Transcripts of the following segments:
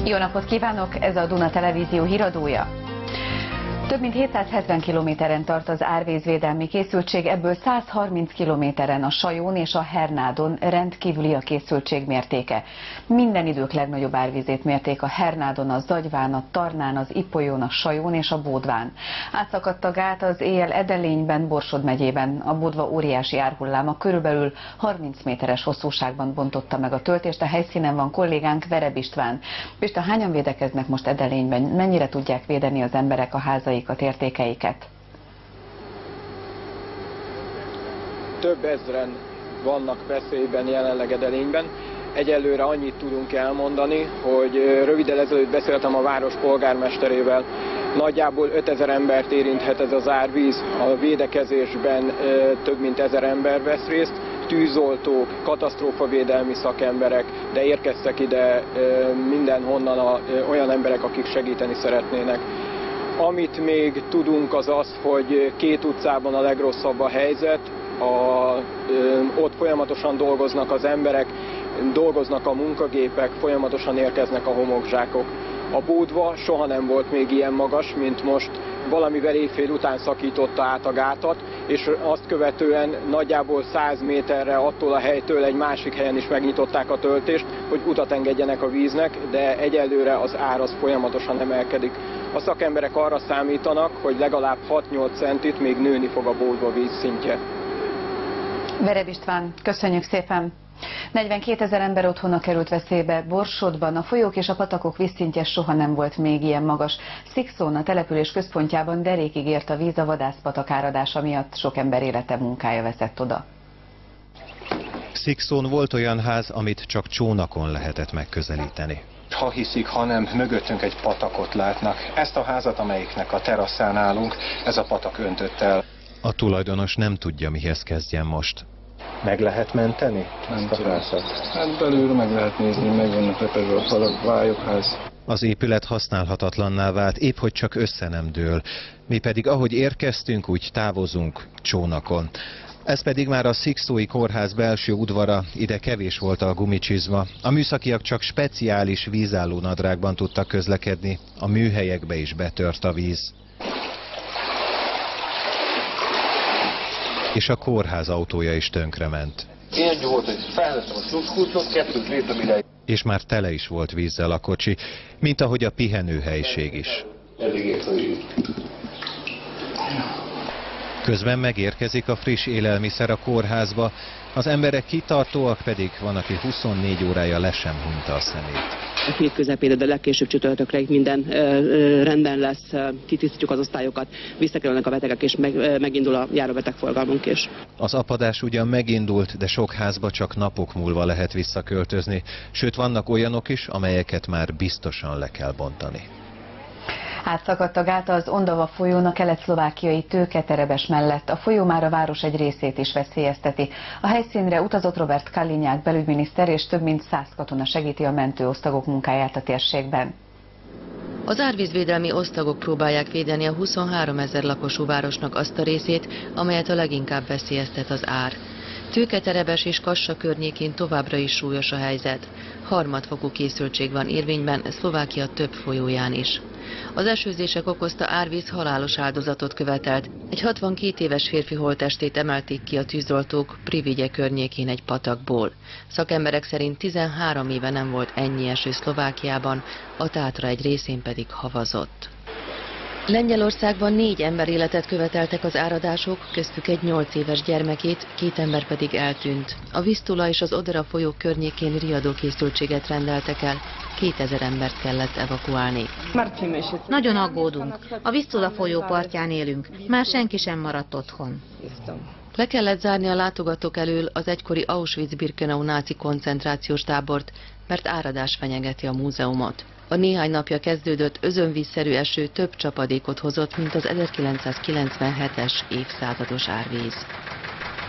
Jó napot kívánok, ez a Duna Televízió híradója. Több mint 770 kilométeren tart az árvízvédelmi készültség, ebből 130 kilométeren a Sajón és a Hernádon rendkívüli a készültség mértéke. Minden idők legnagyobb árvízét mérték a Hernádon, a Zagyván, a Tarnán, az Ipolyón, a Sajón és a Bódván. Átszakadt a gát az éjjel Edelényben, Borsod megyében. A Bódva óriási árhulláma körülbelül 30 méteres hosszúságban bontotta meg a töltést. A helyszínen van kollégánk, Vereb István. Pista, hányan védekeznek most Edelényben? Mennyire tudják védeni az emberek a házaikat, értékeiket? Több ezren vannak veszélyben jelenleg Edelényben. Egyelőre annyit tudunk elmondani, hogy röviddel ezelőtt beszéltem a város polgármesterével. Nagyjából 5000 embert érinthet ez az árvíz. A védekezésben több mint 1000 ember vesz részt. Tűzoltók, katasztrófavédelmi szakemberek, de érkeztek ide mindenhonnan olyan emberek, akik segíteni szeretnének. Amit még tudunk az az, hogy 2 utcában a legrosszabb a helyzet, ott folyamatosan dolgoznak az emberek, dolgoznak a munkagépek, folyamatosan érkeznek a homokzsákok. A Bódva soha nem volt még ilyen magas, mint most, valamivel éjfél után szakította át a gátat, és azt követően nagyjából 100 méterre attól a helytől egy másik helyen is megnyitották a töltést, hogy utat engedjenek a víznek, de egyelőre az ár az folyamatosan emelkedik. A szakemberek arra számítanak, hogy legalább 6-8 centit még nőni fog a Bódva vízszintje. Vereb István, köszönjük szépen! 42 000 ember otthona került veszélybe Borsodban. A folyók és a patakok vízszintje soha nem volt még ilyen magas. Szikszón, a település központjában derékig ért a víz, a vadászpatak áradása miatt sok ember élete, munkája veszett oda. Szikszón volt olyan ház, amit csak csónakon lehetett megközelíteni. Ha hiszik, ha nem, mögöttünk egy patakot látnak. Ezt a házat, amelyiknek a teraszán állunk, ez a patak öntött el. A tulajdonos nem tudja, mihez kezdjen most. Meg lehet menteni ezt a házat? Hát belül meg lehet nézni, meg vannak lepezve a falak, vályokház. Az épület használhatatlanná vált, épp hogy csak össze nem dől. Mi pedig ahogy érkeztünk, úgy távozunk csónakon. Ez pedig már a szikszói kórház belső udvara, ide kevés volt a gumicsizma. A műszakiak csak speciális vízálló nadrágban tudtak közlekedni, a műhelyekbe is betört a víz. És a kórház autója is tönkrement. Ilyen volt, hogy felvettem a sluszkulcsot, 2 léptem ide. És már tele is volt vízzel a kocsi, mint ahogy a pihenőhelység is. Közben megérkezik a friss élelmiszer a kórházba, az emberek kitartóak, pedig van, aki 24 órája le sem hunyta a szemét. A hét közepére, de legkésőbb csütörtökre minden rendben lesz, kitisztítjuk az osztályokat, visszakerülnek a betegek, és megindul a járóbetegforgalmunk is. Az apadás ugyan megindult, de sok házba csak napok múlva lehet visszaköltözni, sőt vannak olyanok is, amelyeket már biztosan le kell bontani. Átszakadt a gát az Ondava folyón a kelet-szlovákiai Tőketerebes mellett. A folyó már a város egy részét is veszélyezteti. A helyszínre utazott Robert Kalinyák belügyminiszter, és több mint 100 katona segíti a mentőosztagok munkáját a térségben. Az árvízvédelmi osztagok próbálják védeni a 23 000 lakosú városnak azt a részét, amelyet a leginkább veszélyeztet az ár. Tőketerebes és Kassa környékén továbbra is súlyos a helyzet. Harmadfokú készültség van érvényben Szlovákia több folyóján is. Az esőzések okozta árvíz halálos áldozatot követelt. Egy 62 éves férfi holttestét emelték ki a tűzoltók Privigye környékén egy patakból. Szakemberek szerint 13 éve nem volt ennyi eső Szlovákiában, a Tátra egy részén pedig havazott. Lengyelországban 4 ember életet követeltek az áradások, köztük egy 8 éves gyermekét, 2 ember pedig eltűnt. A Vistula és az Odera folyók környékén riadókészültséget rendeltek el, 2000 embert kellett evakuálni. Nagyon aggódunk. A Vistula folyó partján élünk. Már senki sem maradt otthon. Le kellett zárni a látogatók elől az egykori Auschwitz-Birkenau náci koncentrációs tábort, mert áradás fenyegeti a múzeumot. A néhány napja kezdődött özönvízszerű eső több csapadékot hozott, mint az 1997-es évszázados árvíz.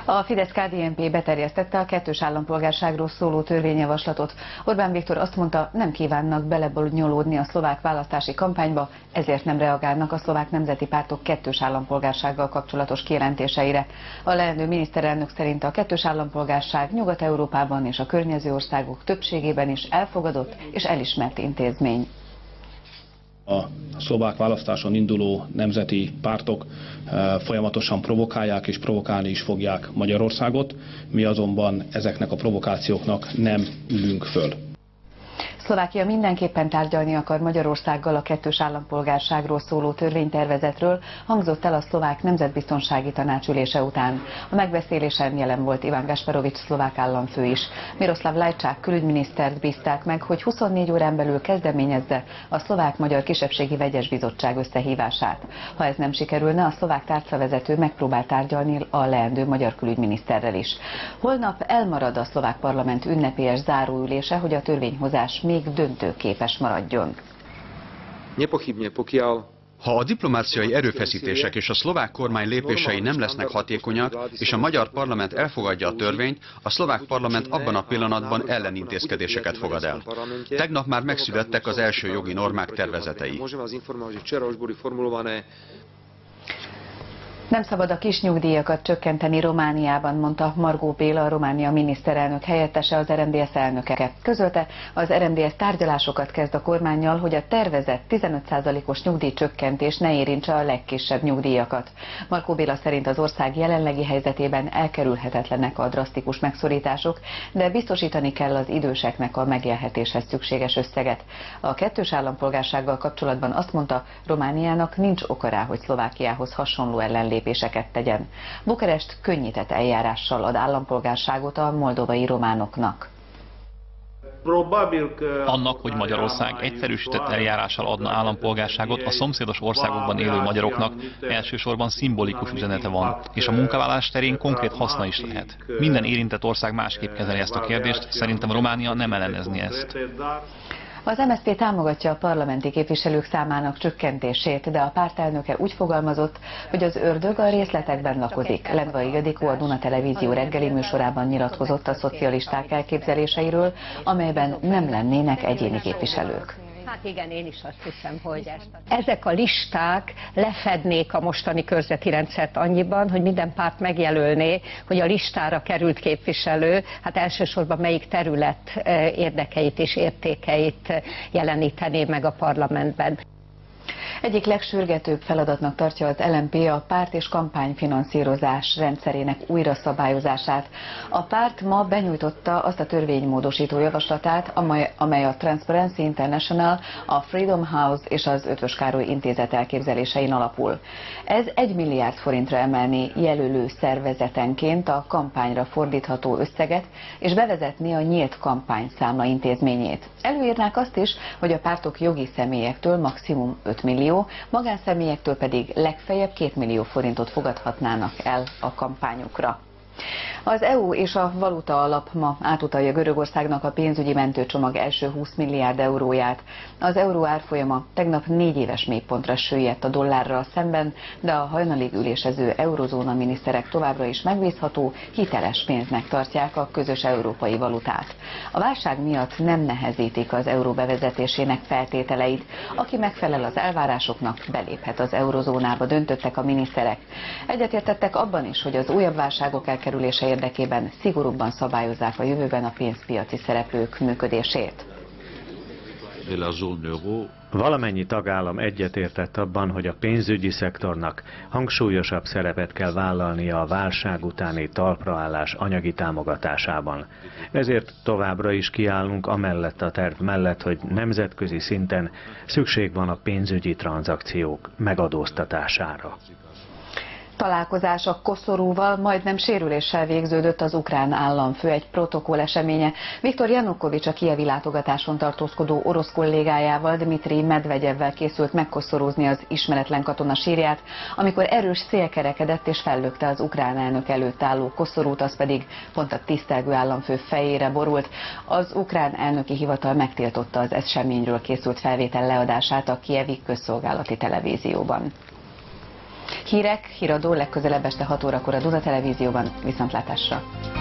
A Fidesz-KDNP beterjesztette a kettős állampolgárságról szóló törvényjavaslatot. Orbán Viktor azt mondta, nem kívánnak belebonyolódni a szlovák választási kampányba, ezért nem reagálnak a szlovák nemzeti pártok kettős állampolgársággal kapcsolatos kijelentéseire. A leendő miniszterelnök szerint a kettős állampolgárság Nyugat-Európában és a környező országok többségében is elfogadott és elismert intézmény. A szlovák választáson induló nemzeti pártok folyamatosan provokálják és provokálni is fogják Magyarországot, mi azonban ezeknek a provokációknak nem ülünk föl. Szlovákia mindenképpen tárgyalni akar Magyarországgal a kettős állampolgárságról szóló törvénytervezetről, hangzott el a szlovák nemzetbiztonsági tanács ülése után. A megbeszélésen jelen volt Iván Gasparovics szlovák államfő is. Miroslav Lajčák külügyminisztert bízták meg, hogy 24 órán belül kezdeményezze a szlovák-magyar kisebbségi vegyes bizottság összehívását. Ha ez nem sikerülne, a szlovák tárcavezető megpróbál tárgyalni a leendő magyar külügyminiszterrel is. Holnap elmarad a szlovák parlament ünnepélyes záróülése, hogy a törvényhozás még döntőképes maradjon. Ha a diplomáciai erőfeszítések és a szlovák kormány lépései nem lesznek hatékonyak, és a magyar parlament elfogadja a törvényt, a szlovák parlament abban a pillanatban ellenintézkedéseket fogad el. Tegnap már megszülettek az első jogi normák tervezetei. Nem szabad a kis nyugdíjakat csökkenteni Romániában, mondta Margó Béla, a Románia miniszterelnök helyettese, az RMDSZ elnöke. Közölte, az RMDSZ tárgyalásokat kezd a kormánnyal, hogy a tervezett 15%-os nyugdíjcsökkentés ne érintse a legkisebb nyugdíjakat. Margó Béla szerint az ország jelenlegi helyzetében elkerülhetetlenek a drasztikus megszorítások, de biztosítani kell az időseknek a megélhetéshez szükséges összeget. A kettős állampolgársággal kapcsolatban azt mondta, Romániának nincs oka rá, hogy Szlovákiához hasonló lépéseket tegyen. Bukarest könnyített eljárással ad állampolgárságot a moldovai románoknak. Annak, hogy Magyarország egyszerűsített eljárással adna állampolgárságot a szomszédos országokban élő magyaroknak, elsősorban szimbolikus üzenete van, és a munkavállalás terén konkrét haszna is lehet. Minden érintett ország másképp kezeli ezt a kérdést, szerintem Románia nem ellenezni ezt. Az MSZP támogatja a parlamenti képviselők számának csökkentését, de a pártelnöke úgy fogalmazott, hogy az ördög a részletekben lakozik. Lendvai Ildikó a Duna Televízió reggeli műsorában nyilatkozott a szocialisták elképzeléseiről, amelyben nem lennének egyéni képviselők. Hát igen, én is azt hiszem, hogy ezek a listák lefednék a mostani körzeti rendszert annyiban, hogy minden párt megjelölné, hogy a listára került képviselő, hát elsősorban melyik terület érdekeit és értékeit jelenítené meg a parlamentben. Egyik legsürgetőbb feladatnak tartja az LMP a párt és kampányfinanszírozás rendszerének újra szabályozását. A párt ma benyújtotta azt a törvénymódosító javaslatát, amely a Transparency International, a Freedom House és az Ötvös Károly Intézet elképzelésein alapul. Ez 1 milliárd forintra emelni jelölő szervezetenként a kampányra fordítható összeget, és bevezetni a nyílt kampányszámla intézményét. Előírnák azt is, hogy a pártok jogi személyektől maximum 5 millió, magánszemélyektől pedig legfeljebb 2 millió forintot fogadhatnának el a kampányukra. Az EU és a Valuta Alap ma átutalja Görögországnak a pénzügyi mentőcsomag első 20 milliárd euróját. Az euró árfolyama tegnap 4 éves mélypontra süllyedt a dollárral szemben, de a hajnalig ülésező eurozóna miniszterek továbbra is megbízható, hiteles pénznek tartják a közös európai valutát. A válság miatt nem nehezítik az euró bevezetésének feltételeit. Aki megfelel az elvárásoknak, beléphet az eurozónába, döntöttek a miniszterek. Egyetértettek abban is, hogy az újabb válságok elkerülése érdekében szigorúbban szabályozzák a jövőben a pénzpiaci szereplők működését. Valamennyi tagállam egyetértett abban, hogy a pénzügyi szektornak hangsúlyosabb szerepet kell vállalnia a válság utáni talpraállás anyagi támogatásában. Ezért továbbra is kiállunk amellett a terv mellett, hogy nemzetközi szinten szükség van a pénzügyi tranzakciók megadóztatására. Találkozás a koszorúval majdnem sérüléssel végződött az ukrán államfő egy protokoll eseménye. Viktor Janukovics a kijevi látogatáson tartózkodó orosz kollégájával, Dmitrij Medvegyevvel készült megkoszorúzni az ismeretlen katona sírját, amikor erős szél kerekedett és fellökte az ukrán elnök előtt álló koszorút, az pedig pont a tisztelgő államfő fejére borult. Az ukrán elnöki hivatal megtiltotta az eseményről készült felvétel leadását a kijevi közszolgálati televízióban. Hírek, híradó legközelebb este 6 órakor a Duna Televízióban. Viszontlátásra!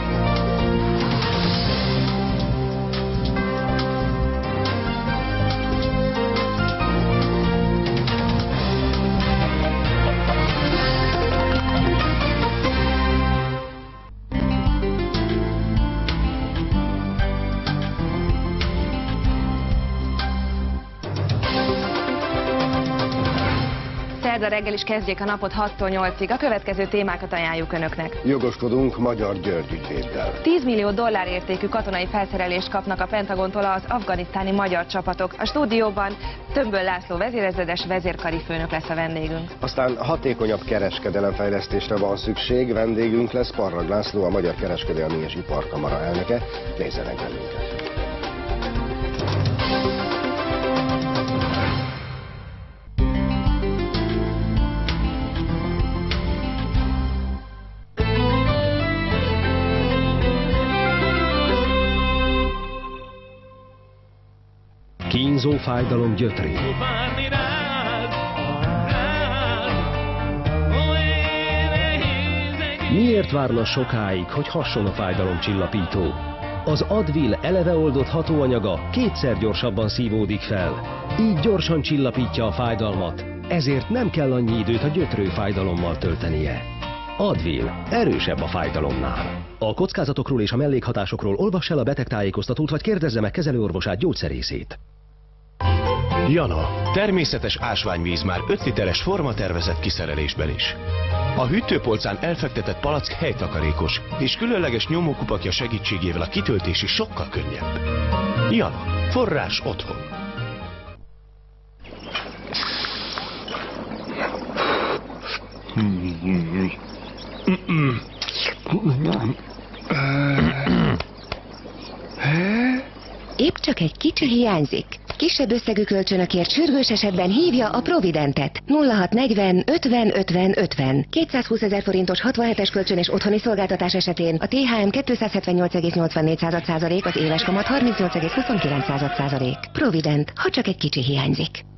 Szerda reggel is kezdjék a napot 6-tól 8-ig. A következő témákat ajánljuk Önöknek. Jogoskodunk Magyar György ügyvéddel. 10 millió dollár értékű katonai felszerelést kapnak a Pentagontól az afganisztáni magyar csapatok. A stúdióban Tömböl László vezérezredes vezérkari főnök lesz a vendégünk. Aztán hatékonyabb kereskedelemfejlesztésre van szükség. Vendégünk lesz Parrag László, a Magyar Kereskedelmi és Iparkamara elnöke. Nézzenek bennünket! Kínzó fájdalom gyötré. Miért várna sokáig, hogy hasson a fájdalomcsillapító? Az Advil eleve oldott hatóanyaga kétszer gyorsabban szívódik fel. Így gyorsan csillapítja a fájdalmat, ezért nem kell annyi időt a gyötrő fájdalommal töltenie. Advil erősebb a fájdalomnál. A kockázatokról és a mellékhatásokról olvass el a betegtájékoztatót, vagy kérdezze meg kezelőorvosát, gyógyszerészét. Jana, természetes ásványvíz már 5 literes formatervezett kiszerelésben is. A hűtőpolcán elfektetett palack helytakarékos, és különleges nyomókupakja segítségével a kitöltés is sokkal könnyebb. Jana, forrás otthon. Épp csak egy kicsi hiányzik. Kisebb összegű kölcsönökért sürgős esetben hívja a Providentet. 0640 50 50 50. 220 000 forintos 67-es kölcsön és otthoni szolgáltatás esetén a THM 278,84%, az éves kamat 38,29%. Provident, ha csak egy kicsi hiányzik.